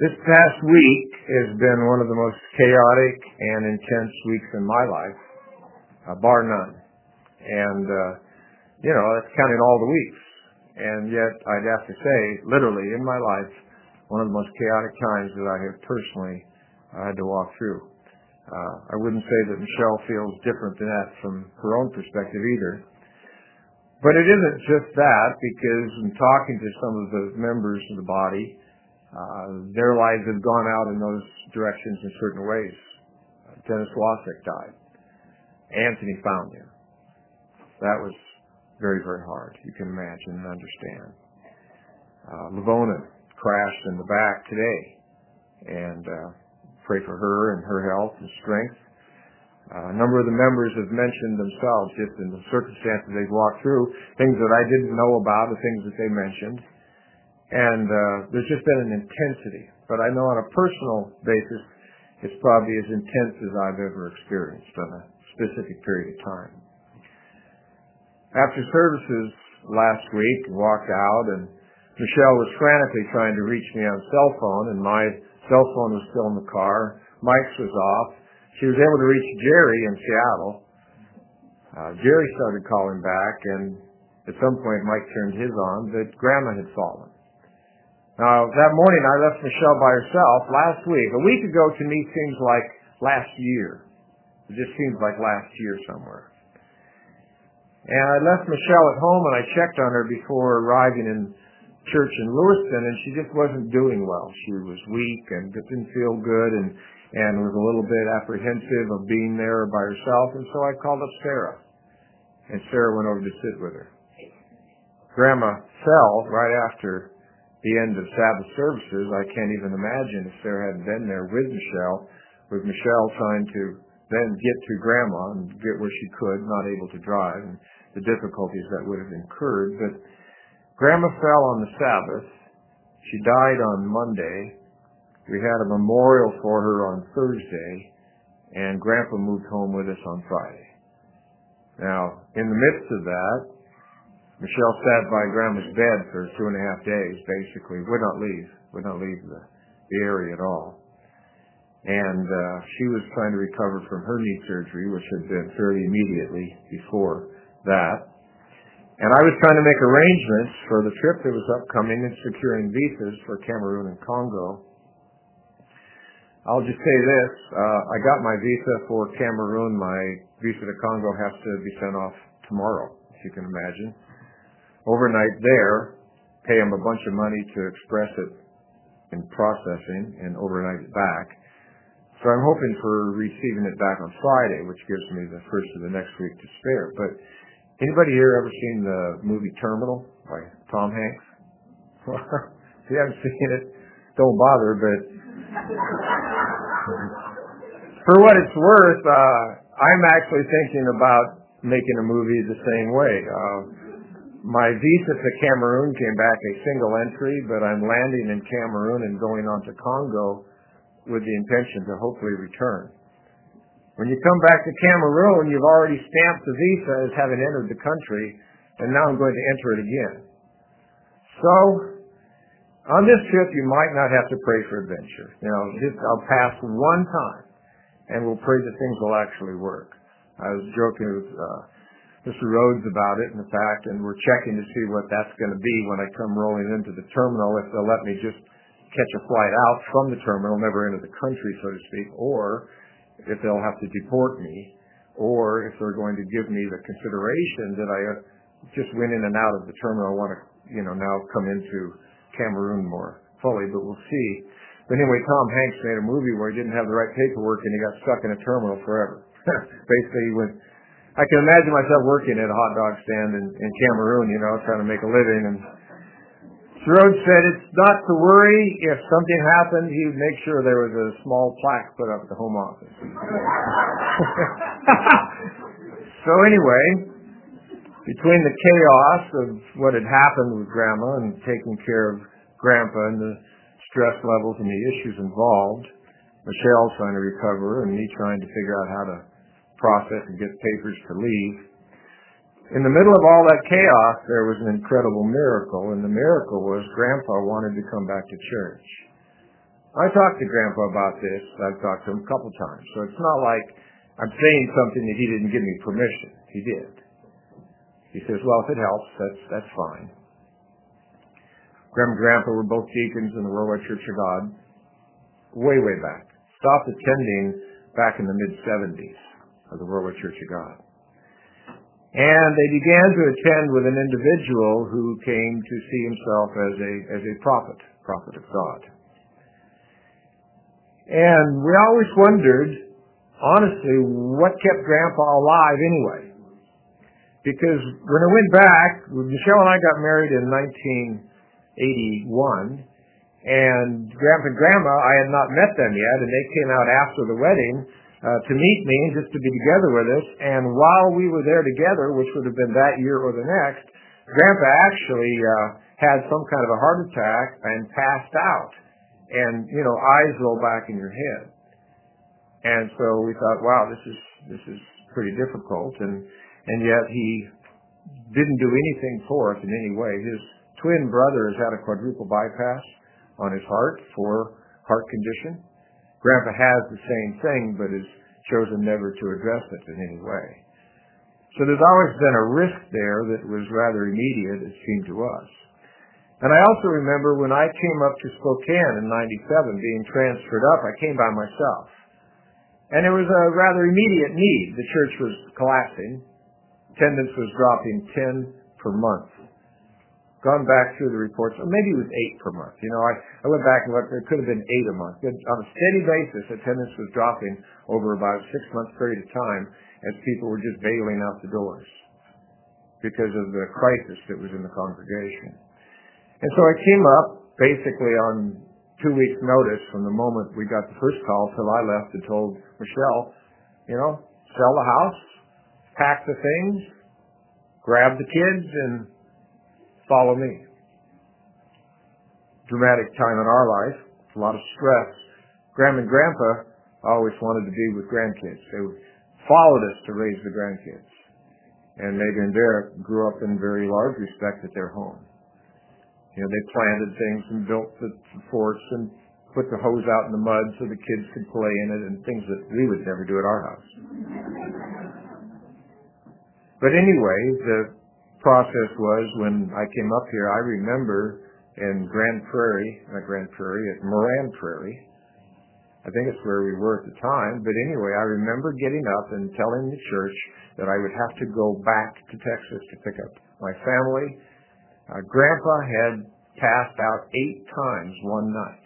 This past week has been one of the most chaotic and intense weeks in my life, bar none. And, that's counting all the weeks. And yet, I'd have to say, literally, in my life, one of the most chaotic times that I have personally had to walk through. I wouldn't say that Michelle feels different than that from her own perspective either. But it isn't just that, because in talking to some of the members of the body, their lives have gone out in those directions in certain ways. Dennis Wasik died. Anthony found him. That was very, very hard. You can imagine and understand. Lavona crashed in the back today, and pray for her and her health and strength. A number of the members have mentioned themselves just in the circumstances they've walked through, things that I didn't know about, the things that they mentioned. And there's just been an intensity. But I know on a personal basis, it's probably as intense as I've ever experienced on a specific period of time. After services last week, walked out, and Michelle was frantically trying to reach me on cell phone, and my cell phone was still in the car. Mike's was off. She was able to reach Jerry in Seattle. Jerry started calling back, and at some point Mike turned his on, but Grandma had fallen. Now, that morning I left Michelle by herself last week. A week ago to me seems like last year. It just seems like last year somewhere. And I left Michelle at home, and I checked on her before arriving in church in Lewiston, and she just wasn't doing well. She was weak and didn't feel good, and was a little bit apprehensive of being there by herself, and so I called up Sarah. And Sarah went over to sit with her. Grandma fell right after the end of Sabbath services. I can't even imagine if Sarah hadn't been there with Michelle trying to then get to Grandma and get where she could, not able to drive, and the difficulties that would have incurred. But Grandma fell on the Sabbath. She died on Monday. We had a memorial for her on Thursday, and Grandpa moved home with us on Friday. Now, in the midst of that, Michelle sat by Grandma's bed for 2.5 days, basically, would not leave the area at all. And she was trying to recover from her knee surgery, which had been fairly immediately before that. And I was trying to make arrangements for the trip that was upcoming and securing visas for Cameroon and Congo. I'll just say this, I got my visa for Cameroon. My visa to Congo has to be sent off tomorrow, if you can imagine. Overnight there, pay them a bunch of money to express it in processing, and overnight it back. So I'm hoping for receiving it back on Friday, which gives me the first of the next week to spare. But anybody here ever seen the movie Terminal by Tom Hanks? If you haven't seen it, don't bother, but for what it's worth, I'm actually thinking about making a movie the same way. My visa to Cameroon came back a single entry, but I'm landing in Cameroon and going on to Congo with the intention to hopefully return. When you come back to Cameroon, you've already stamped the visa as having entered the country, and now I'm going to enter it again. So, on this trip, you might not have to pray for adventure. I'll pass one time, and we'll pray that things will actually work. I was joking with Mr. Rhodes about it, in fact, and we're checking to see what that's going to be when I come rolling into the terminal, if they'll let me just catch a flight out from the terminal, never into the country, so to speak, or if they'll have to deport me, or if they're going to give me the consideration that I just went in and out of the terminal. I want to, now come into Cameroon more fully, but we'll see. But anyway, Tom Hanks made a movie where he didn't have the right paperwork and he got stuck in a terminal forever. Basically, I can imagine myself working at a hot dog stand in Cameroon, trying to make a living. And Rhodes said it's not to worry. If something happened, he would make sure there was a small plaque put up at the home office. So anyway, between the chaos of what had happened with Grandma and taking care of Grandpa and the stress levels and the issues involved, Michelle trying to recover and me trying to figure out how to process and get papers to leave. In the middle of all that chaos, there was an incredible miracle, and the miracle was Grandpa wanted to come back to church. I talked to Grandpa about this. I've talked to him a couple times. So it's not like I'm saying something that he didn't give me permission. He did. He says, well, if it helps, that's fine. Grandma and Grandpa were both deacons in the Worldwide Church of God way, way back. Stopped attending back in the mid-70s of the Worldwide Church of God. And they began to attend with an individual who came to see himself as a prophet of God. And we always wondered, honestly, what kept Grandpa alive anyway. Because when I went back, Michelle and I got married in 1981, and Grandpa and Grandma, I had not met them yet, and they came out after the wedding to meet me, just to be together with us. And while we were there together, which would have been that year or the next, Grandpa actually had some kind of a heart attack and passed out. And, eyes roll back in your head. And so we thought, wow, this is pretty difficult. And yet he didn't do anything for us in any way. His twin brother has had a quadruple bypass on his heart for heart condition. Grandpa has the same thing, but has chosen never to address it in any way. So there's always been a risk there that was rather immediate, it seemed to us. And I also remember when I came up to Spokane in 97, being transferred up, I came by myself. And there was a rather immediate need. The church was collapsing. Attendance was dropping 10 per month. Gone back through the reports, or maybe it was 8 per month. I went back and looked, it could have been 8 a month. But on a steady basis, attendance was dropping over about a 6-month period of time as people were just bailing out the doors because of the crisis that was in the congregation. And so I came up basically on 2 weeks' notice from the moment we got the first call till I left and told Michelle, sell the house, pack the things, grab the kids, and follow me. Dramatic time in our life, a lot of stress. Grandma and Grandpa always wanted to be with grandkids. They followed us to raise the grandkids. And Megan and Derek grew up in very large respect at their home. They planted things and built the forts and put the hose out in the mud so the kids could play in it, and things that we would never do at our house. But anyway, the process was when I came up here, I remember in Moran Prairie, I think it's where we were at the time, but anyway, I remember getting up and telling the church that I would have to go back to Texas to pick up my family. Grandpa had passed out 8 times one night.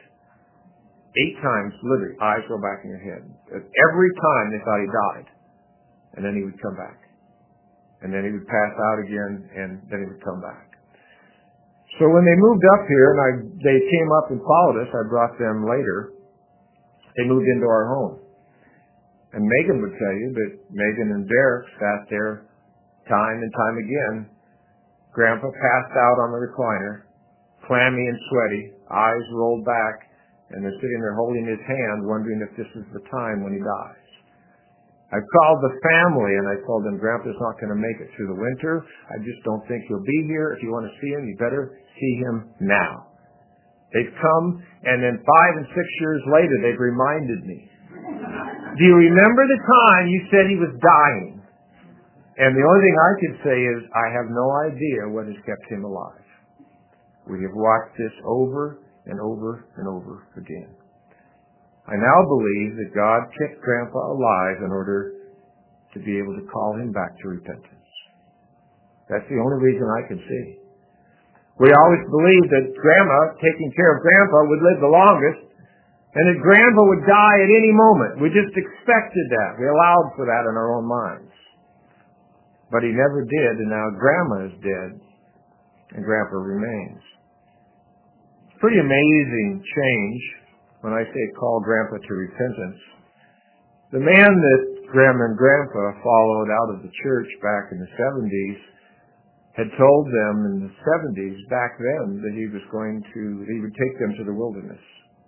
8 times, literally, eyes go back in your head. Every time they thought he died, and then he would come back. And then he would pass out again, and then he would come back. So when they moved up here, and they came up and followed us, I brought them later, they moved into our home. And Megan would tell you that Megan and Derek sat there time and time again. Grandpa passed out on the recliner, clammy and sweaty, eyes rolled back, and they're sitting there holding his hand, wondering if this is the time when he dies. I called the family and I told them, Grandpa's not going to make it through the winter. I just don't think he'll be here. If you want to see him, you better see him now. They've come, and then 5 and 6 years later, they've reminded me. Do you remember the time you said he was dying? And the only thing I can say is I have no idea what has kept him alive. We have watched this over and over and over again. I now believe that God kept Grandpa alive in order to be able to call him back to repentance. That's the only reason I can see. We always believed that Grandma, taking care of Grandpa, would live the longest, and that Grandpa would die at any moment. We just expected that. We allowed for that in our own minds. But he never did, and now Grandma is dead, and Grandpa remains. It's pretty amazing change when I say call Grandpa to repentance. The man that Grandma and Grandpa followed out of the church back in the 70s had told them in the 70s back then that he would take them to the wilderness.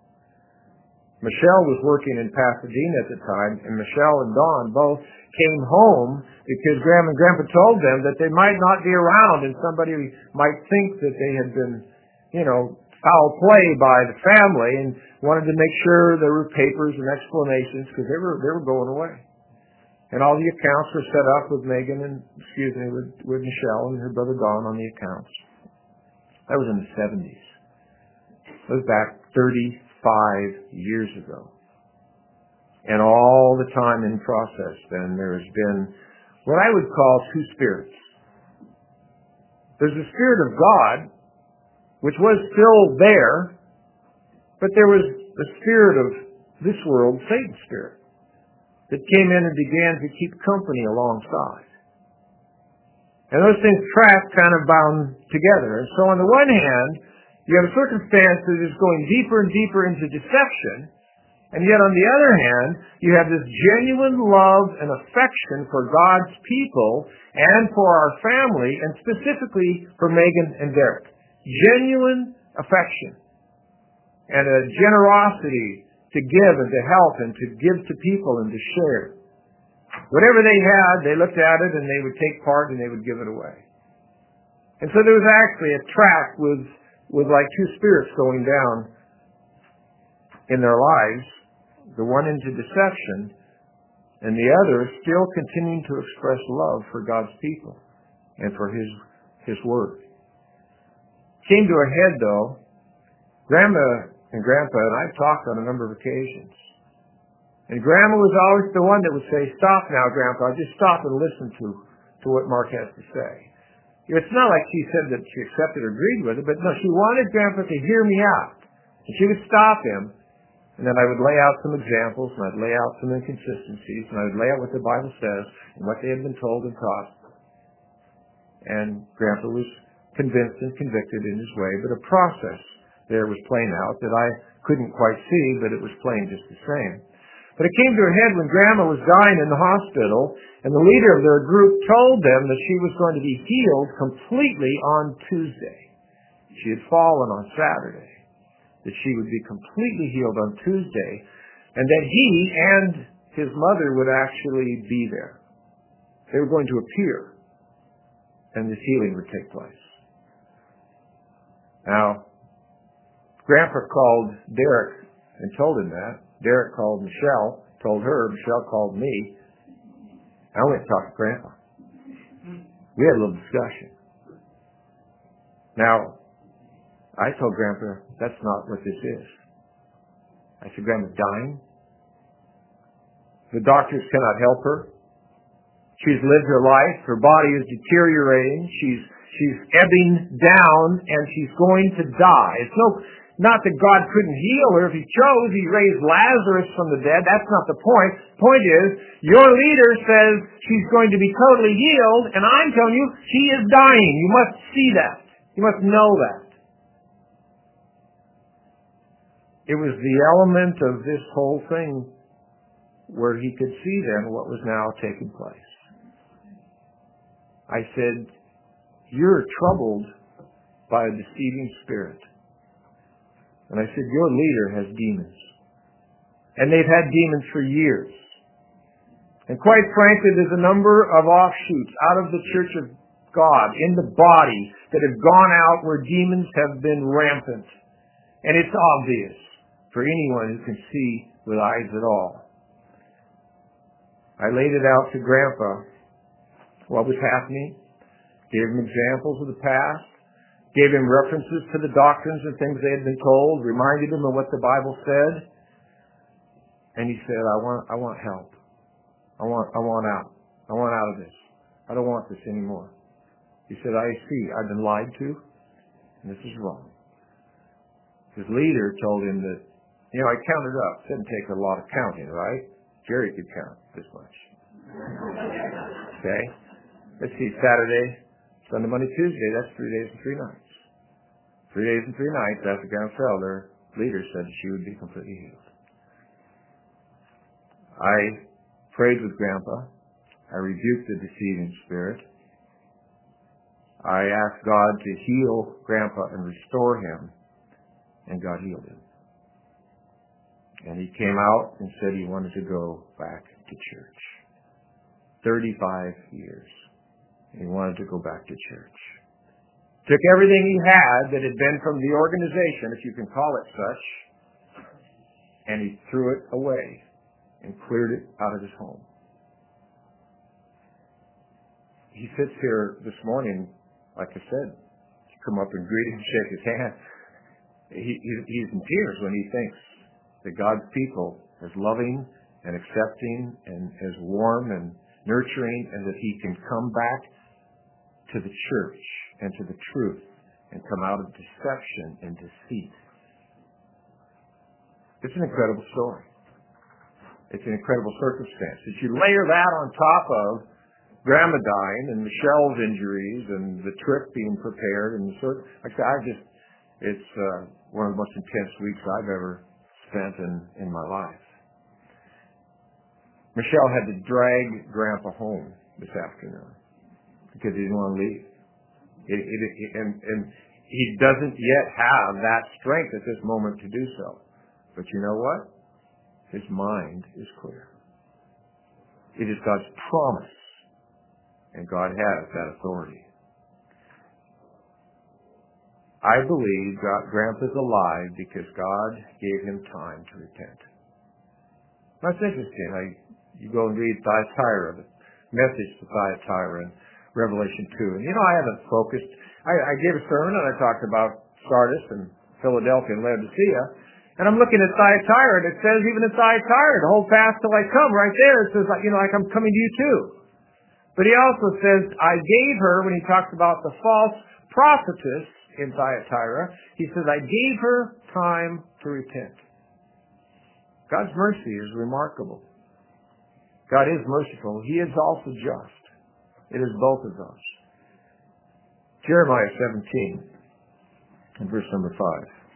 Michelle was working in Pasadena at the time, and Michelle and Dawn both came home because Grandma and Grandpa told them that they might not be around and somebody might think that they had been, foul play by the family and wanted to make sure there were papers and explanations because they were going away. And all the accounts were set up with with Michelle and her brother Don on the accounts. That was in the 70s. That was back 35 years ago. And all the time in process, then there has been what I would call two spirits. There's the Spirit of God, which was still there, but there was the spirit of this world, Satan's spirit, that came in and began to keep company alongside. And those things track kind of bound together. And so on the one hand, you have a circumstance that is going deeper and deeper into deception, and yet on the other hand, you have this genuine love and affection for God's people and for our family, and specifically for Megan and Derek. Genuine affection and a generosity to give and to help and to give to people and to share. Whatever they had, they looked at it and they would take part and they would give it away. And so there was actually a track with like two spirits going down in their lives, the one into deception and the other still continuing to express love for God's people and for His Word. Came to a head, though. Grandma and Grandpa and I talked on a number of occasions. And Grandma was always the one that would say, "Stop now, Grandpa. Just stop and listen to what Mark has to say." It's not like she said that she accepted or agreed with it, but no, she wanted Grandpa to hear me out. And she would stop him, and then I would lay out some examples, and I'd lay out some inconsistencies, and I would lay out what the Bible says and what they had been told and taught. And Grandpa was convinced and convicted in his way, but a process there was playing out that I couldn't quite see, but it was playing just the same. But it came to a head when Grandma was dying in the hospital, and the leader of their group told them that she was going to be healed completely on Tuesday. She had fallen on Saturday, that she would be completely healed on Tuesday, and that he and his mother would actually be there. They were going to appear, and this healing would take place. Now, Grandpa called Derek and told him that. Derek called Michelle, told her. Michelle called me. I went and talked to Grandpa. We had a little discussion. Now, I told Grandpa, that's not what this is. I said, Grandma's dying. The doctors cannot help her. She's lived her life. Her body is deteriorating. She's ebbing down, and she's going to die. It's not that God couldn't heal her if He chose. He raised Lazarus from the dead. That's not the point. The point is, your leader says she's going to be totally healed, and I'm telling you, she is dying. You must see that. You must know that. It was the element of this whole thing where he could see then what was now taking place. I said, you're troubled by a deceiving spirit. And I said, your leader has demons. And they've had demons for years. And quite frankly, there's a number of offshoots out of the Church of God in the body that have gone out where demons have been rampant. And it's obvious for anyone who can see with eyes at all. I laid it out to Grandpa, what was happening, gave him examples of the past, gave him references to the doctrines and things they had been told, reminded him of what the Bible said, and he said, I want help. I want out. I want out of this. I don't want this anymore. He said, I see. I've been lied to, and this is wrong. His leader told him that, I counted up. It didn't take a lot of counting, right? Jerry could count this much. Okay? Let's see, Saturday, Sunday, Monday, Tuesday, that's 3 days and 3 nights. 3 days and 3 nights after Grandma fell, their leader said she would be completely healed. I prayed with Grandpa. I rebuked the deceiving spirit. I asked God to heal Grandpa and restore him, and God healed him. And he came out and said he wanted to go back to church. 35 years. He wanted to go back to church. took everything he had that had been from the organization, if you can call it such, and he threw it away and cleared it out of his home. He sits here this morning, like I said, to come up and greet him, shake his hand. He's in tears when he thinks that God's people is loving and accepting and is warm and nurturing, and that he can come back to the church and to the truth and come out of deception and deceit. It's an incredible story. It's an incredible circumstance. If you layer that on top of Grandma dying and Michelle's injuries and the trip being prepared and like I said, it's one of the most intense weeks I've ever spent in my life. Michelle had to drag Grandpa home this afternoon because he didn't want to leave. And he doesn't yet have that strength at this moment to do so. But you know what? His mind is clear. It is God's promise, and God has that authority. I believe Grandpa's alive because God gave him time to repent. That's interesting. You go and read Thyatira, the message to Thyatira in Revelation 2. And I haven't focused. I gave a sermon and I talked about Sardis and Philadelphia and Laodicea. And I'm looking at Thyatira, and it says even in Thyatira, to hold fast till I come, right there, it says, like I'm coming to you too. But he also says, I gave her, when he talks about the false prophetess in Thyatira, he says, I gave her time to repent. God's mercy is remarkable. God is merciful. He is also just. It is both of those. Jeremiah 17, and verse number 5.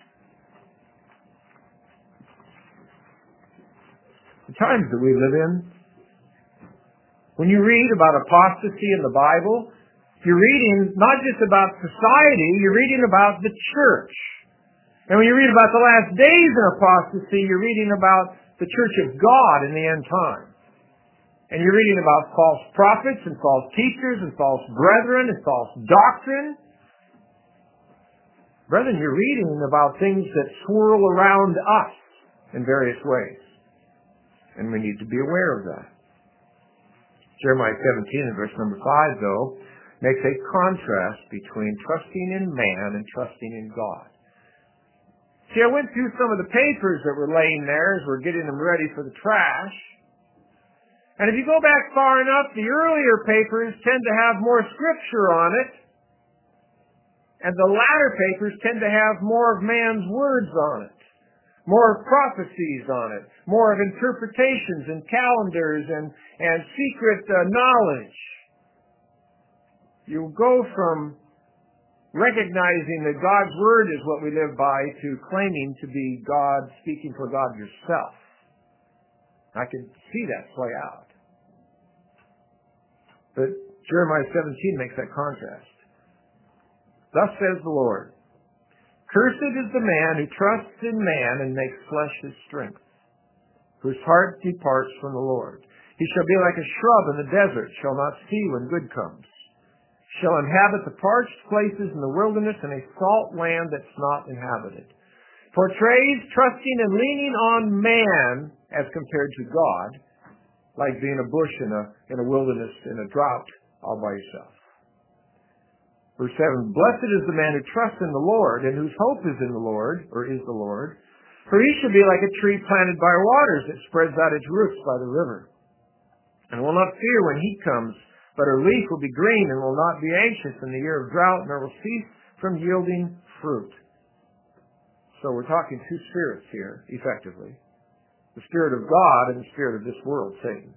The times that we live in, when you read about apostasy in the Bible, you're reading not just about society, you're reading about the church. And when you read about the last days in apostasy, you're reading about the church of God in the end time. And you're reading about false prophets and false teachers and false brethren and false doctrine. Brethren, you're reading about things that swirl around us in various ways. And we need to be aware of that. Jeremiah 17 and verse number 5, though, makes a contrast between trusting in man and trusting in God. See, I went through some of the papers that were laying there as we're getting them ready for the trash. And if you go back far enough, the earlier papers tend to have more scripture on it. And the latter papers tend to have more of man's words on it. More of prophecies on it. More of interpretations and calendars and secret knowledge. You go from recognizing that God's Word is what we live by to claiming to be God, speaking for God yourself. I can see that play out. But Jeremiah 17 makes that contrast. Thus says the Lord, cursed is the man who trusts in man and makes flesh his strength, whose heart departs from the Lord. He shall be like a shrub in the desert, shall not see when good comes. Shall inhabit the parched places in the wilderness and a salt land that's not inhabited. Portrays trusting and leaning on man as compared to God, like being a bush in a wilderness in a drought all by yourself. Verse 7, blessed is the man who trusts in the Lord and whose hope is in the Lord, or is the Lord. For he shall be like a tree planted by waters that spreads out its roots by the river, and will not fear when heat comes, but her leaf will be green and will not be anxious in the year of drought, nor will cease from yielding fruit. So we're talking two spirits here, effectively. The spirit of God and the spirit of this world, Satan.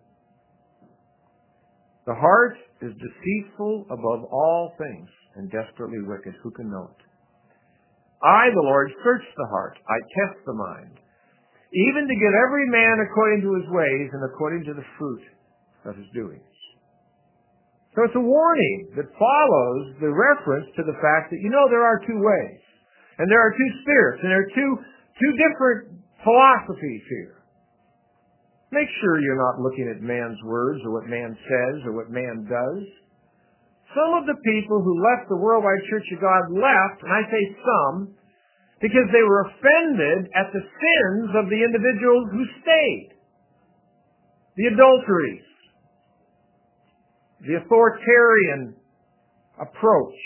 The heart is deceitful above all things and desperately wicked. Who can know it? I, the Lord, search the heart. I test the mind, even to give every man according to his ways and according to the fruit of his doings. So it's a warning that follows the reference to the fact that, there are two ways. And there are two spirits. And there are two different philosophies here. Make sure you're not looking at man's words or what man says or what man does. some of the people who left the Worldwide Church of God left, and I say some, because they were offended at the sins of the individuals who stayed. The adulteries, the authoritarian approach,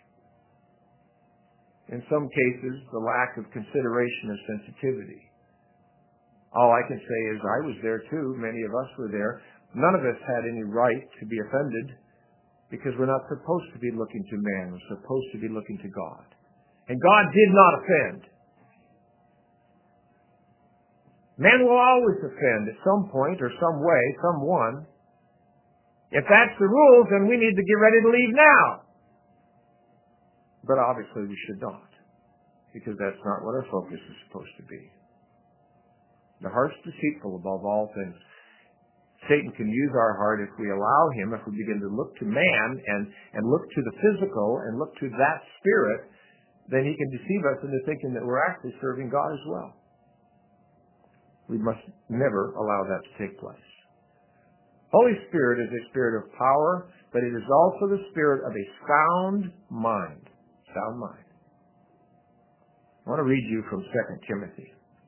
in some cases, the lack of consideration or sensitivity. All I can say is I was there too. Many of us were there. None of us had any right to be offended because we're not supposed to be looking to man. We're supposed to be looking to God. And God did not offend. Man will always offend at some point or some way, someone. If that's the rules, then we need to get ready to leave now. But obviously we should not, because that's not what our focus is supposed to be. The heart's deceitful above all things. Satan can use our heart if we allow him, if we begin to look to man and look to the physical and look to that spirit, then he can deceive us into thinking that we're actually serving God as well. We must never allow that to take place. Holy Spirit is a spirit of power, but it is also the spirit of a sound mind. Sound mind. I want to read you from 2 Timothy.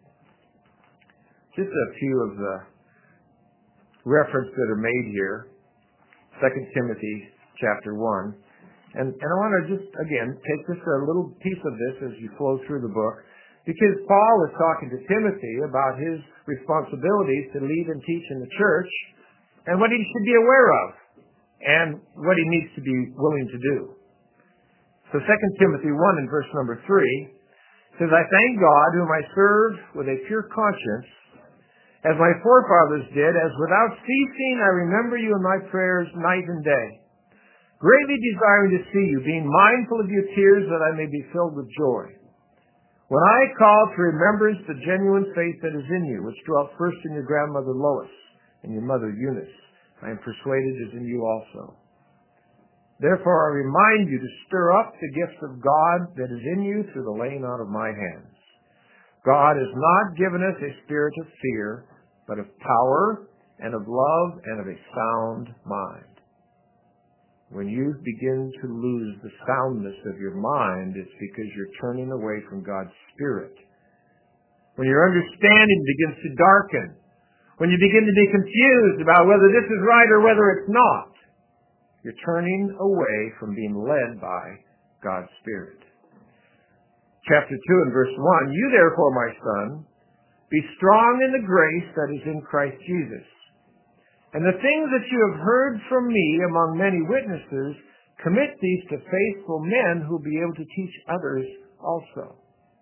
Just a few of the references that are made here. 2 Timothy chapter 1. And I want to just, again, take just a little piece of this as you flow through the book, because Paul is talking to Timothy about his responsibilities to lead and teach in the church and what he should be aware of and what he needs to be willing to do. So 2 Timothy 1 and verse number 3 says, I thank God whom I serve with a pure conscience, as my forefathers did, as without ceasing I remember you in my prayers night and day, greatly desiring to see you, being mindful of your tears, that I may be filled with joy. When I call to remembrance the genuine faith that is in you, which dwelt first in your grandmother Lois and your mother Eunice, I am persuaded is in you also. Therefore I remind you to stir up the gift of God that is in you through the laying on of my hands. God has not given us a spirit of fear, but of power and of love and of a sound mind. When you begin to lose the soundness of your mind, it's because you're turning away from God's Spirit. When your understanding begins to darken, when you begin to be confused about whether this is right or whether it's not, you're turning away from being led by God's Spirit. Chapter 2 and verse 1, you therefore, my son, be strong in the grace that is in Christ Jesus. And the things that you have heard from me among many witnesses, commit these to faithful men who will be able to teach others also.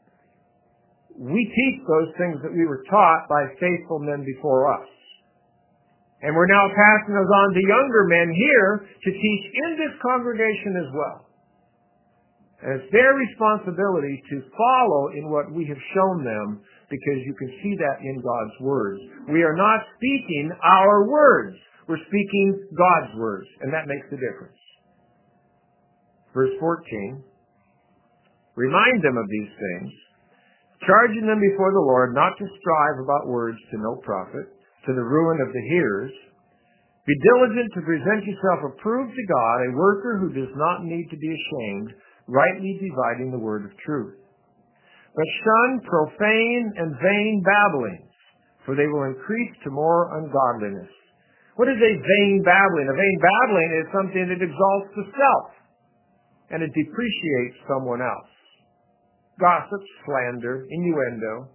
We teach those things that we were taught by faithful men before us. And we're now passing those on to younger men here to teach in this congregation as well. And it's their responsibility to follow in what we have shown them, because you can see that in God's words. We are not speaking our words. We're speaking God's words, and that makes a difference. Verse 14, remind them of these things, charging them before the Lord not to strive about words to no profit, to the ruin of the hearers. Be diligent to present yourself approved to God, a worker who does not need to be ashamed, rightly dividing the word of truth. But shun profane and vain babblings, for they will increase to more ungodliness. What is a vain babbling? A vain babbling is something that exalts the self, and it depreciates someone else. Gossip, slander, innuendo.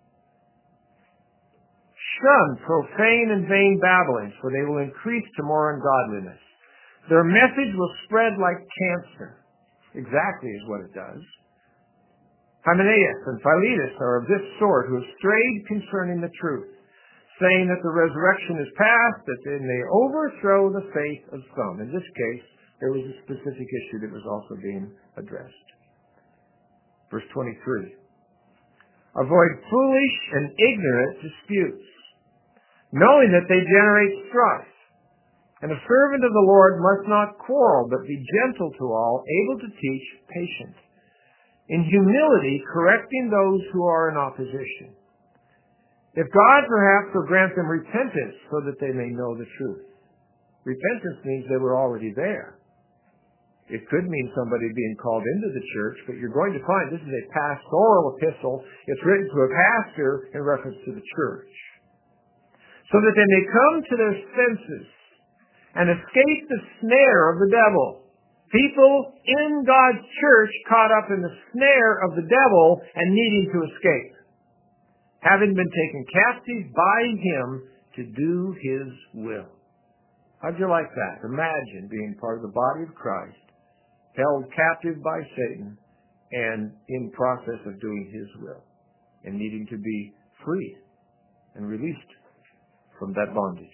Shun profane and vain babblings, for they will increase to more ungodliness. Their message will spread like cancer. Exactly is what it does. Hymenaeus and Philetus are of this sort, who have strayed concerning the truth, saying that the resurrection is past, that they may overthrow the faith of some. In this case, there was a specific issue that was also being addressed. Verse 23. Avoid foolish and ignorant disputes, knowing that they generate strife. And a servant of the Lord must not quarrel, but be gentle to all, able to teach, patient, in humility correcting those who are in opposition. If God perhaps will grant them repentance so that they may know the truth. Repentance means they were already there. It could mean somebody being called into the church, but you're going to find this is a pastoral epistle. It's written to a pastor in reference to the church. So that they may come to their senses and escape the snare of the devil. People in God's church caught up in the snare of the devil and needing to escape. Having been taken captive by him to do his will. How'd you like that? Imagine being part of the body of Christ, held captive by Satan, and in process of doing his will, and needing to be freed and released from that bondage.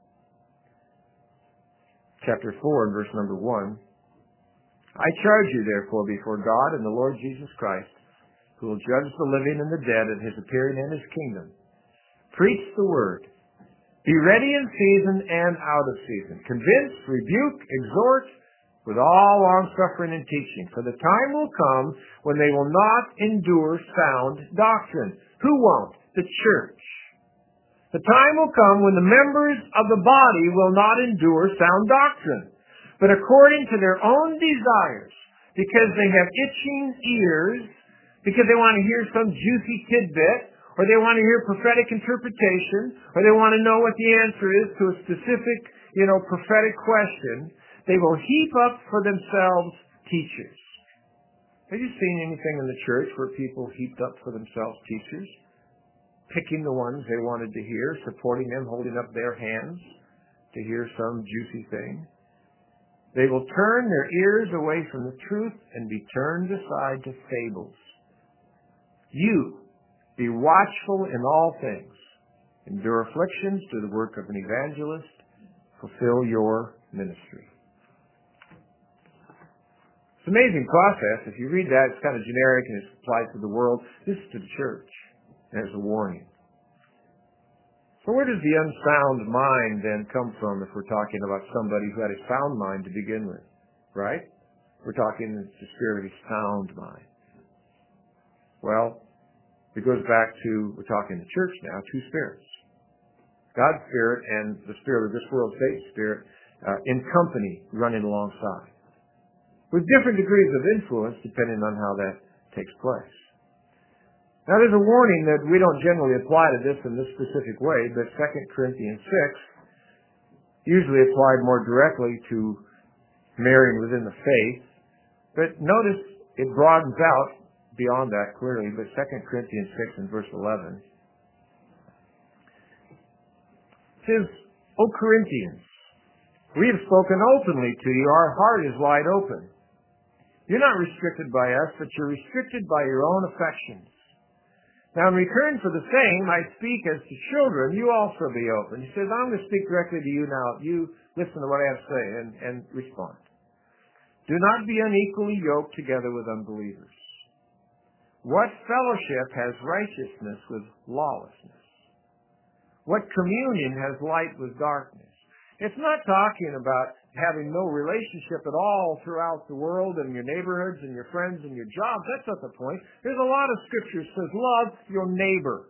Chapter 4 and verse number 1. I charge you therefore before God and the Lord Jesus Christ, who will judge the living and the dead at his appearing in his kingdom. Preach the word. Be ready in season and out of season. Convince, rebuke, exhort with all long-suffering and teaching. For the time will come when they will not endure sound doctrine. Who won't? The church. The time will come when the members of the body will not endure sound doctrine, but according to their own desires, because they have itching ears, because they want to hear some juicy tidbit, or they want to hear prophetic interpretation, or they want to know what the answer is to a specific, prophetic question, they will heap up for themselves teachers. Have you seen anything in the church where people heaped up for themselves teachers? Picking the ones they wanted to hear, supporting them, holding up their hands to hear some juicy thing. They will turn their ears away from the truth and be turned aside to fables. You, be watchful in all things. Endure afflictions, do the work of an evangelist, fulfill your ministry. It's an amazing process. If you read that, it's kind of generic and it's applied to the world. This is to the church. As a warning. So where does the unsound mind then come from if we're talking about somebody who had a sound mind to begin with? Right? We're talking the spirit of a sound mind. Well, it goes back to, we're talking the church now, two spirits. God's spirit and the spirit of this world, Satan's spirit, in company, running alongside. With different degrees of influence depending on how that takes place. Now, there's a warning that we don't generally apply to this in this specific way, but 2 Corinthians 6 usually applied more directly to marrying within the faith. But notice it broadens out beyond that clearly, but 2 Corinthians 6 and verse 11 says, O Corinthians, we have spoken openly to you. Our heart is wide open. You're not restricted by us, but you're restricted by your own affections. Now, in return for the same, I speak as to children, you also be open. He says, I'm going to speak directly to you now. You listen to what I have to say and respond. Do not be unequally yoked together with unbelievers. What fellowship has righteousness with lawlessness? What communion has light with darkness? It's not talking about having no relationship at all throughout the world and your neighborhoods and your friends and your jobs. That's not the point. There's a lot of scripture that says love your neighbor.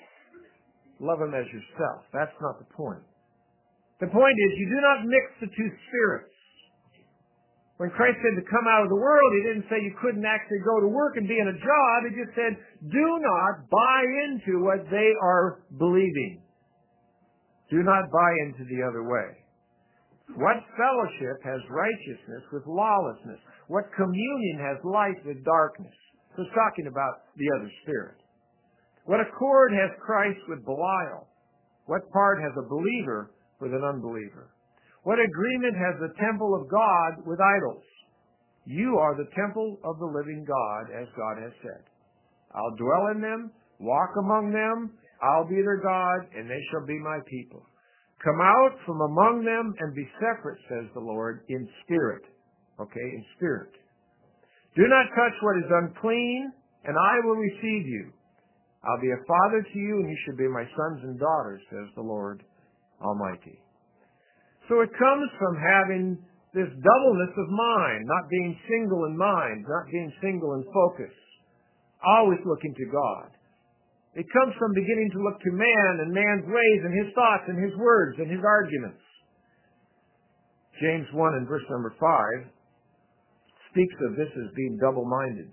Love him as yourself. That's not the point. The point is you do not mix the two spirits. When Christ said to come out of the world, he didn't say you couldn't actually go to work and be in a job. He just said, do not buy into what they are believing. Do not buy into the other way. What fellowship has righteousness with lawlessness? What communion has light with darkness? So it's talking about the other spirit. What accord has Christ with Belial? What part has a believer with an unbeliever? What agreement has the temple of God with idols? You are the temple of the living God, as God has said. I'll dwell in them, walk among them, I'll be their God, and they shall be my people. Come out from among them and be separate, says the Lord, in spirit. Okay, in spirit. Do not touch what is unclean, and I will receive you. I'll be a father to you, and you shall be my sons and daughters, says the Lord Almighty. So it comes from having this doubleness of mind, not being single in mind, not being single in focus, always looking to God. It comes from beginning to look to man and man's ways and his thoughts and his words and his arguments. James 1 and verse number 5 speaks of this as being double-minded.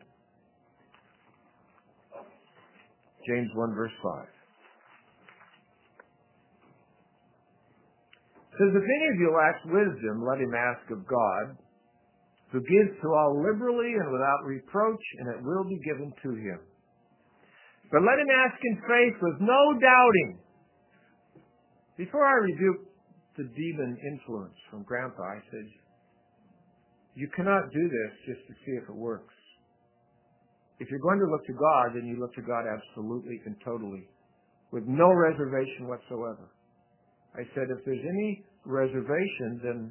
James 1 verse 5. It says, if any of you lacks wisdom, let him ask of God, who gives to all liberally and without reproach, and it will be given to him. But let him ask in faith with no doubting. Before I rebuked the demon influence from Grandpa, I said, you cannot do this just to see if it works. If you're going to look to God, then you look to God absolutely and totally, with no reservation whatsoever. I said, if there's any reservation, then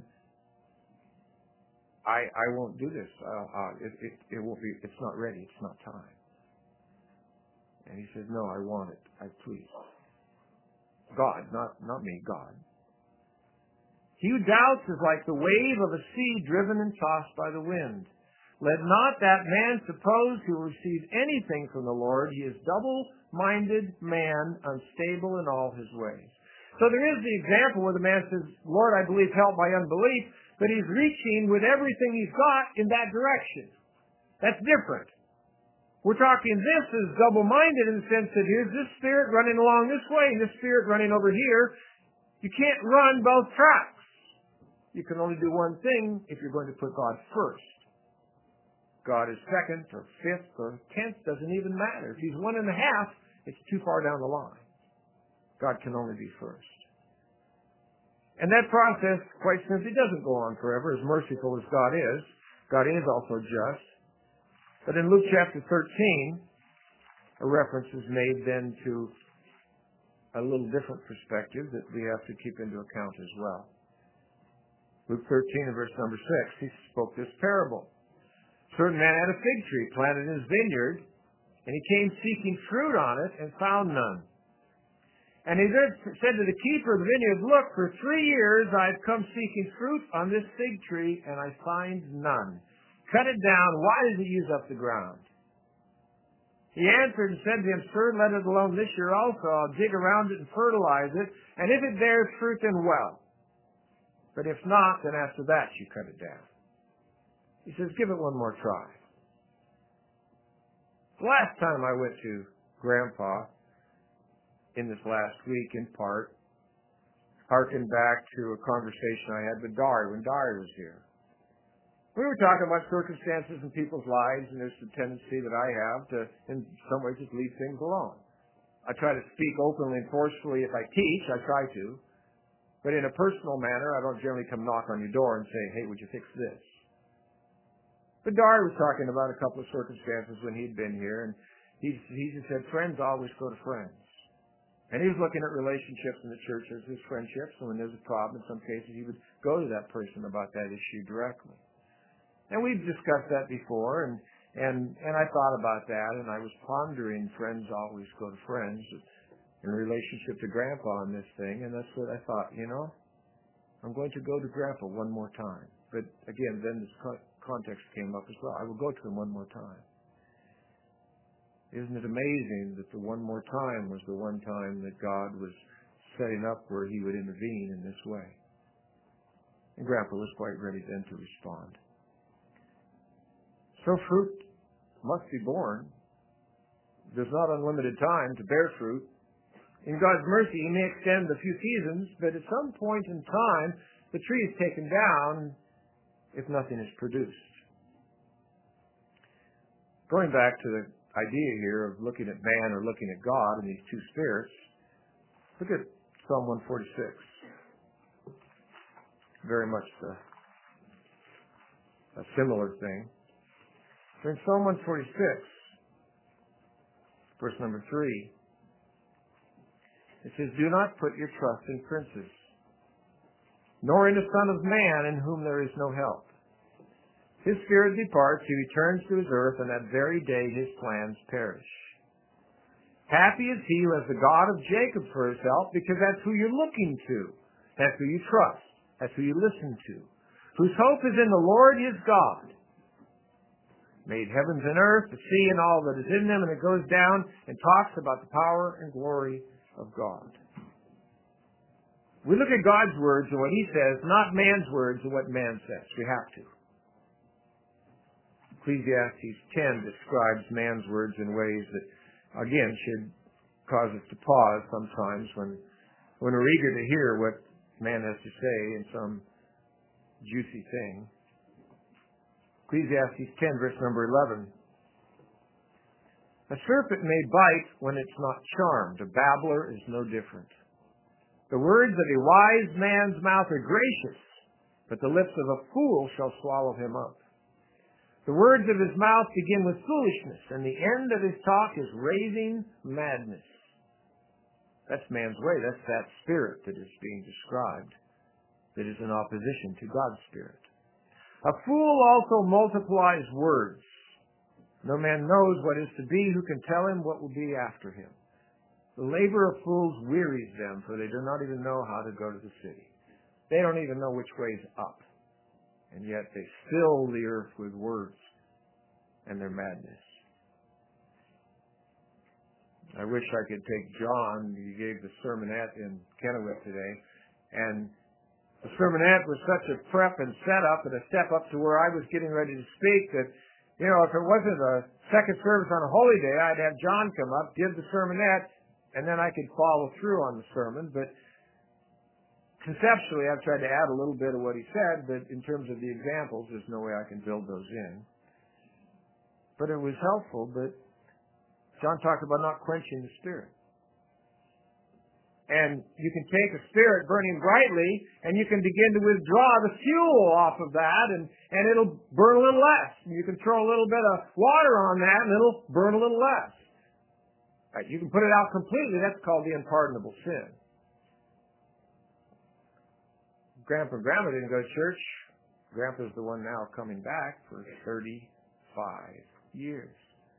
I won't do this. It won't be. It's not ready. It's not time. And he said, no, I want it. I please. God, not me, God. He who doubts is like the wave of a sea driven and tossed by the wind. Let not that man suppose he will receive anything from the Lord. He is double-minded man, unstable in all his ways. So there is the example where the man says, Lord, I believe, help my unbelief, but he's reaching with everything he's got in that direction. That's different. We're talking this is double-minded in the sense that here's this spirit running along this way and this spirit running over here. You can't run both tracks. You can only do one thing if you're going to put God first. God is second or fifth or 10th, doesn't even matter. If he's 1.5, it's too far down the line. God can only be first. And that process, quite simply, doesn't go on forever, as merciful as God is. God is also just. But in Luke chapter 13, a reference is made then to a little different perspective that we have to keep into account as well. Luke 13 and verse number 6, he spoke this parable. A certain man had a fig tree planted in his vineyard, and he came seeking fruit on it and found none. And he said to the keeper of the vineyard, look, for 3 years I've come seeking fruit on this fig tree, and I find none. Cut it down. Why does it use up the ground? He answered and said to him, sir, let it alone this year also. I'll dig around it and fertilize it, and if it bears fruit, then well. But if not, then after that you cut it down. He says, give it one more try. The last time I went to Grandpa, in this last week, in part, harkened back to a conversation I had with Dari when Dari was here. We were talking about circumstances in people's lives, and there's a tendency that I have to, in some ways, just leave things alone. I try to speak openly and forcefully. If I teach, I try to. But in a personal manner, I don't generally come knock on your door and say, hey, would you fix this? But Dari was talking about a couple of circumstances when he'd been here, and he just said, friends always go to friends. And he was looking at relationships in the church as his friendships, and when there's a problem, in some cases, he would go to that person about that issue directly. And we've discussed that before, and I thought about that, and I was pondering friends always go to friends in relationship to Grandpa on this thing, and that's what I thought, I'm going to go to Grandpa one more time. But again, then this context came up as well. I will go to him one more time. Isn't it amazing that the one more time was the one time that God was setting up where he would intervene in this way? And Grandpa was quite ready then to respond. So fruit must be born. There's not unlimited time to bear fruit. In God's mercy, he may extend a few seasons, but at some point in time, the tree is taken down if nothing is produced. Going back to the idea here of looking at man or looking at God and these two spirits, look at Psalm 146. Very much a similar thing. So in Psalm 146, verse number 3, it says, do not put your trust in princes, nor in a son of man in whom there is no help. His spirit departs, he returns to his earth, and that very day his plans perish. Happy is he who has the God of Jacob for his help, because that's who you're looking to. That's who you trust. That's who you listen to. Whose hope is in the Lord his God. Made heavens and earth, the sea and all that is in them, and it goes down and talks about the power and glory of God. We look at God's words and what he says, not man's words and what man says. We have to. Ecclesiastes 10 describes man's words in ways that, again, should cause us to pause sometimes when we're eager to hear what man has to say in some juicy thing. Ecclesiastes 10, verse number 11. A serpent may bite when it's not charmed. A babbler is no different. The words of a wise man's mouth are gracious, but the lips of a fool shall swallow him up. The words of his mouth begin with foolishness, and the end of his talk is raving madness. That's man's way. That's that spirit that is being described, that is in opposition to God's spirit. A fool also multiplies words. No man knows what is to be who can tell him what will be after him. The labor of fools wearies them, for they do not even know how to go to the city. They don't even know which way is up. And yet they fill the earth with words and their madness. I wish I could take John. He gave the sermonette in Kennewick today. And the sermonette was such a prep and setup and a step up to where I was getting ready to speak that, if it wasn't a second service on a holy day, I'd have John come up, give the sermonette, and then I could follow through on the sermon. But conceptually, I've tried to add a little bit of what he said, but in terms of the examples, there's no way I can build those in. But it was helpful, but John talked about not quenching the spirit. And you can take a spirit burning brightly, and you can begin to withdraw the fuel off of that, and it'll burn a little less. You can throw a little bit of water on that, and it'll burn a little less. Right, you can put it out completely. That's called the unpardonable sin. Grandpa and Grandma didn't go to church. Grandpa's the one now coming back for 35 years.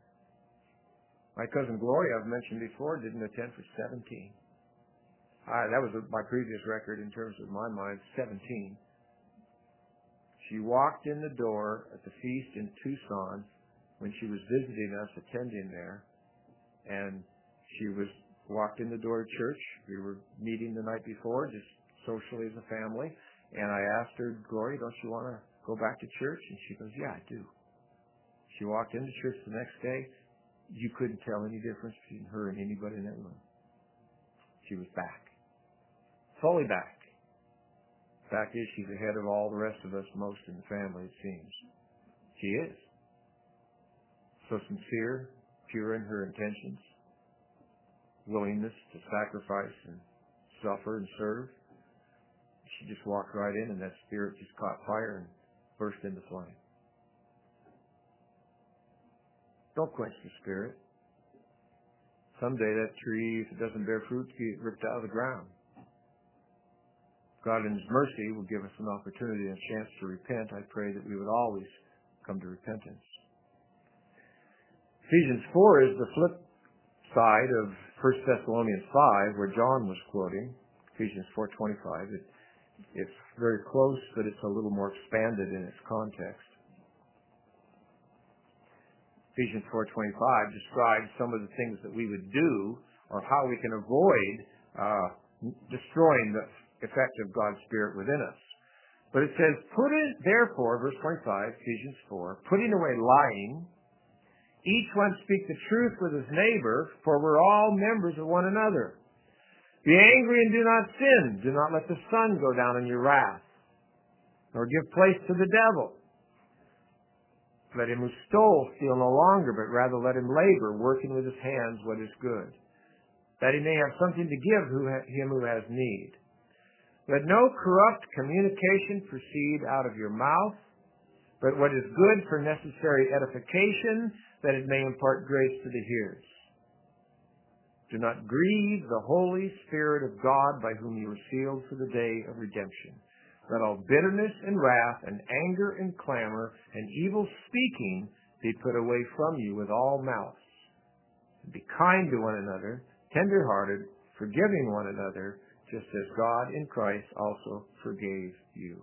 My cousin Gloria, I've mentioned before, didn't attend for 17. That was my previous record in terms of my mind, 17. She walked in the door at the feast in Tucson when she was visiting us, attending there, and she walked in the door of church. We were meeting the night before, just socially as a family, and I asked her, Gloria, don't you want to go back to church? And she goes, yeah, I do. She walked into church the next day. You couldn't tell any difference between her and anybody in that room. She was back. Fully back. Fact is, she's ahead of all the rest of us, most in the family, it seems. She is. So sincere, pure in her intentions, willingness to sacrifice and suffer and serve. She just walked right in, and that spirit just caught fire and burst into flame. Don't quench the spirit. Someday that tree, if it doesn't bear fruit, will get ripped out of the ground. God in His mercy will give us an opportunity and a chance to repent. I pray that we would always come to repentance. Ephesians 4 is the flip side of 1 Thessalonians 5, where John was quoting, Ephesians 4:25. It's very close, but it's a little more expanded in its context. Ephesians 4:25 describes some of the things that we would do or how we can avoid destroying the effect of God's Spirit within us. But it says, therefore, verse 25, Ephesians 4, putting away lying, each one speak the truth with his neighbor, for we're all members of one another. Be angry and do not sin. Do not let the sun go down in your wrath, nor give place to the devil. Let him who stole steal no longer, but rather let him labor, working with his hands what is good, that he may have something to give him who has need. Let no corrupt communication proceed out of your mouth, but what is good for necessary edification, that it may impart grace to the hearers. Do not grieve the Holy Spirit of God, by whom you were sealed for the day of redemption. Let all bitterness and wrath and anger and clamor and evil speaking be put away from you with all malice. And be kind to one another, tender-hearted, forgiving one another, just as God in Christ also forgave you.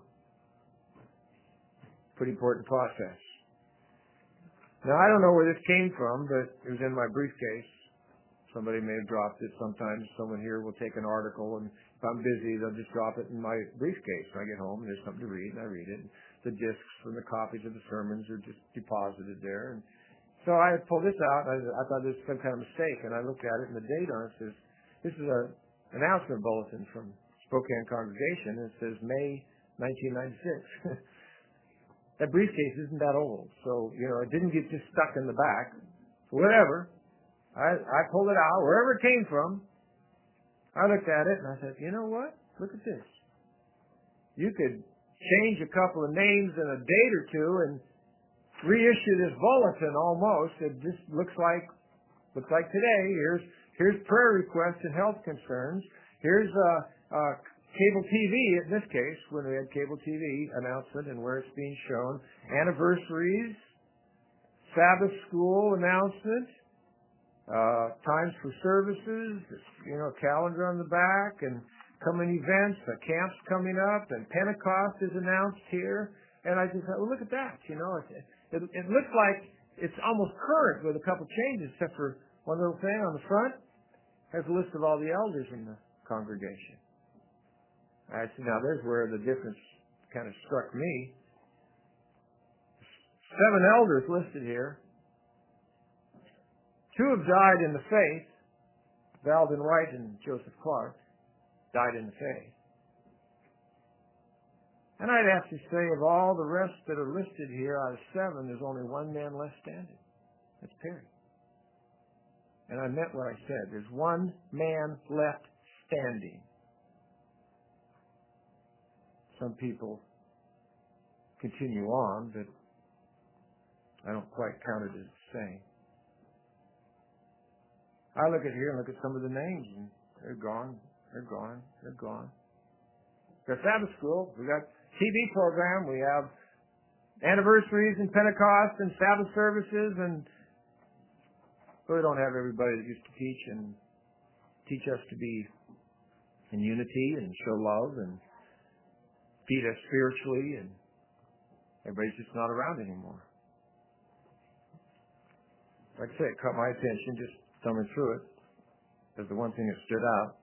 Pretty important process. Now, I don't know where this came from, but it was in my briefcase. Somebody may have dropped it. Sometimes someone here will take an article, and if I'm busy, they'll just drop it in my briefcase when I get home, and there's something to read, and I read it. the discs from the copies of the sermons are just deposited there. And so I pulled this out, and I thought this was some kind of mistake, and I looked at it, and the date on it says, this is an announcement bulletin from Spokane Congregation, and it says May 1996. That briefcase isn't that old, so, it didn't get just stuck in the back. So whatever. I pulled it out, wherever it came from. I looked at it, and I said, you know what? Look at this. You could change a couple of names and a date or two and reissue this bulletin almost. It just looks like today. Here's prayer requests and health concerns. Here's cable TV, in this case, when we had cable TV announcement and where it's being shown. Anniversaries, Sabbath school announcement, times for services, calendar on the back, and coming events, the camp's coming up, and Pentecost is announced here. And I just thought, well, look at that. It looks like it's almost current with a couple changes, except for one little thing on the front has a list of all the elders in the congregation. I said, now there's where the difference kind of struck me. 7 elders listed here. 2 have died in the faith. Valdon Wright and Joseph Clark died in the faith. And I'd have to say, of all the rest that are listed here, out of 7, there's only 1 man left standing. That's Perry. And I meant what I said. There's 1 man left standing. Some people continue on, but I don't quite count it as the same. I look at here and look at some of the names, and they're gone. They're gone. They're gone. We've got Sabbath school. We got TV program. We have anniversaries and Pentecost and Sabbath services, and we don't have everybody that used to teach us to be in unity and show love and feed us spiritually, and everybody's just not around anymore. Like I say, it caught my attention just thumbing through it as the one thing that stood out.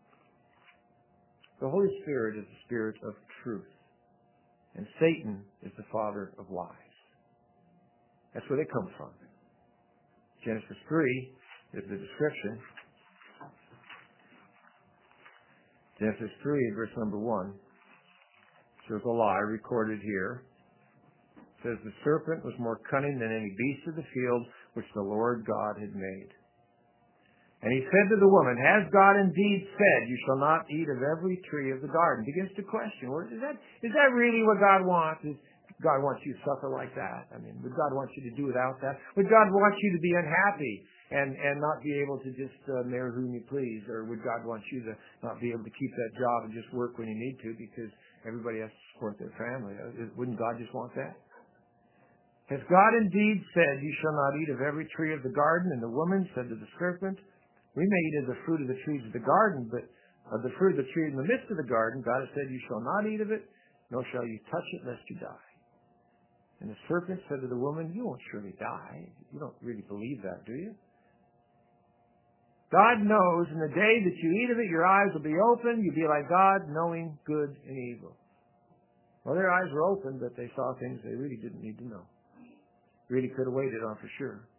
The Holy Spirit is the Spirit of truth, and Satan is the father of lies. That's where they come from. Genesis 3 is the description. Genesis 3, verse number 1. There's a lie recorded here. It says, the serpent was more cunning than any beast of the field which the Lord God had made. And he said to the woman, has God indeed said, you shall not eat of every tree of the garden? Begins to question, well, is that really what God wants? Is God wants you to suffer like that? I mean, would God want you to do without that? Would God want you to be unhappy and not be able to just marry whom you please? Or would God want you to not be able to keep that job and just work when you need to because everybody has to support their family? Wouldn't God just want that? Has God indeed said, you shall not eat of every tree of the garden? And the woman said to the serpent, we may eat of the fruit of the trees of the garden, but of the fruit of the tree in the midst of the garden, God has said, you shall not eat of it, nor shall you touch it, lest you die. And the serpent said to the woman, you won't surely die. You don't really believe that, do you? God knows in the day that you eat of it, your eyes will be open. You'll be like God, knowing good and evil. Well, their eyes were open, but they saw things they really didn't need to know. Really could have waited on for sure.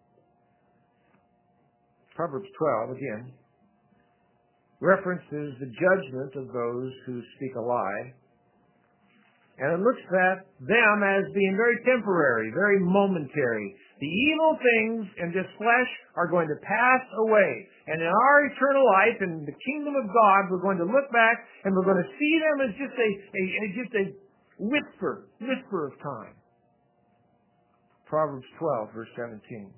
Proverbs 12, again, references the judgment of those who speak a lie. And it looks at them as being very temporary, very momentary. The evil things in this flesh are going to pass away. And in our eternal life, in the kingdom of God, we're going to look back and we're going to see them as just a whisper of time. Proverbs 12, verse 17.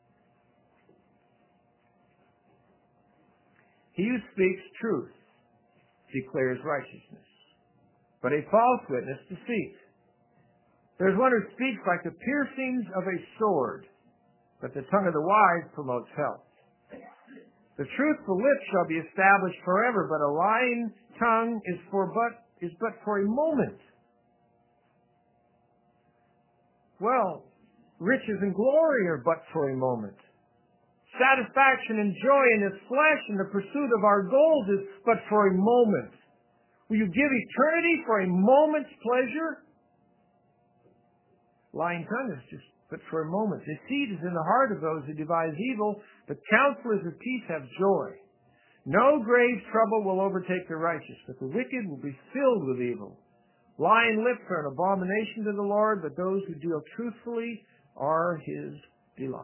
He who speaks truth declares righteousness, but a false witness deceit. There's one who speaks like the piercings of a sword, but the tongue of the wise promotes health. The truthful lips shall be established forever, but a lying tongue is but for a moment. Well, riches and glory are but for a moment. Satisfaction and joy in this flesh and the pursuit of our goals is but for a moment. Will you give eternity for a moment's pleasure? lying tongue is just but for a moment. Deceit is in the heart of those who devise evil, but counselors of peace have joy. No grave trouble will overtake the righteous, but the wicked will be filled with evil. Lying lips are an abomination to the Lord, but those who deal truthfully are his delight.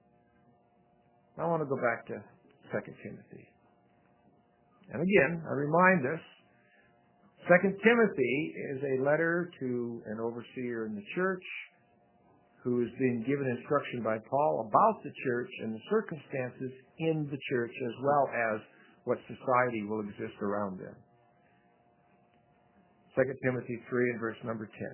I want to go back to 2 Timothy. And again, I remind us, 2 Timothy is a letter to an overseer in the church who is being given instruction by Paul about the church and the circumstances in the church, as well as what society will exist around them. 2 Timothy 3 and verse number 10.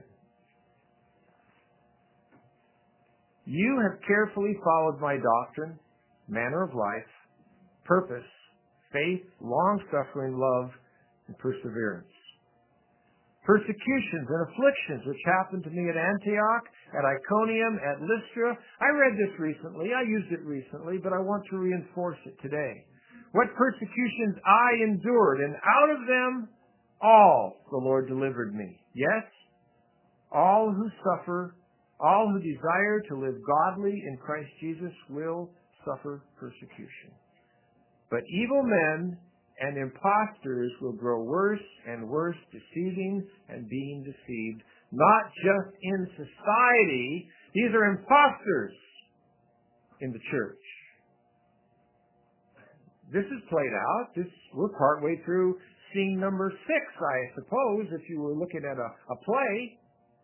You have carefully followed my doctrine, manner of life, purpose, faith, long-suffering, love, and perseverance. Persecutions and afflictions which happened to me at Antioch, at Iconium, at Lystra. I read this recently. I used it recently, but I want to reinforce it today. What persecutions I endured, and out of them all the Lord delivered me. Yes, all who suffer, all who desire to live godly in Christ Jesus will suffer persecution. But evil men and impostors will grow worse and worse, deceiving and being deceived, not just in society. These are impostors in the church. This is played out. We're partway through scene number 6, I suppose, if you were looking at a play.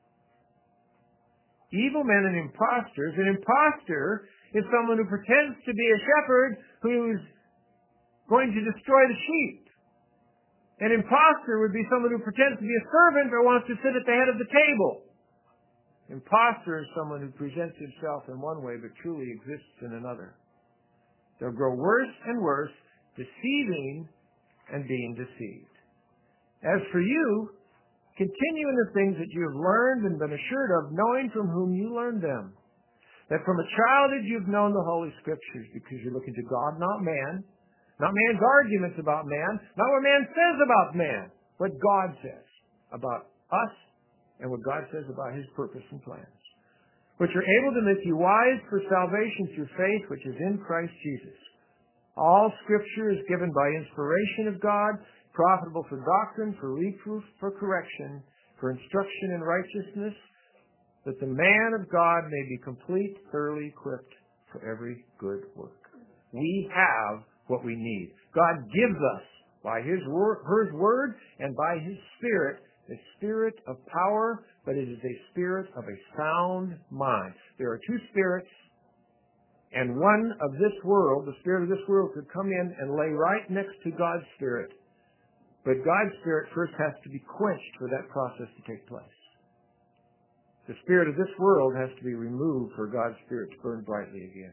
Evil men and impostors. An impostor is someone who pretends to be a shepherd who's going to destroy the sheep. An impostor would be someone who pretends to be a servant but wants to sit at the head of the table. Impostor is someone who presents himself in one way but truly exists in another. They'll grow worse and worse, deceiving and being deceived. As for you, continue in the things that you have learned and been assured of, knowing from whom you learned them. That from a childhood you've known the Holy Scriptures, because you're looking to God, not man. Not man's arguments about man, not what man says about man, what God says about us and what God says about his purpose and plans, which are able to make you wise for salvation through faith which is in Christ Jesus. All Scripture is given by inspiration of God, profitable for doctrine, for reproof, for correction, for instruction in righteousness, that the man of God may be complete, thoroughly equipped for every good work. We have what we need. God gives us by his word and by his Spirit, the spirit of power, but it is a spirit of a sound mind. There are two spirits, and one of this world, the spirit of this world, could come in and lay right next to God's Spirit. But God's Spirit first has to be quenched for that process to take place. The spirit of this world has to be removed for God's Spirit to burn brightly again.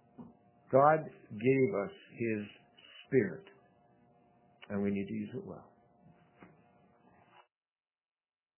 God gave us his Spirit, and we need to use it well.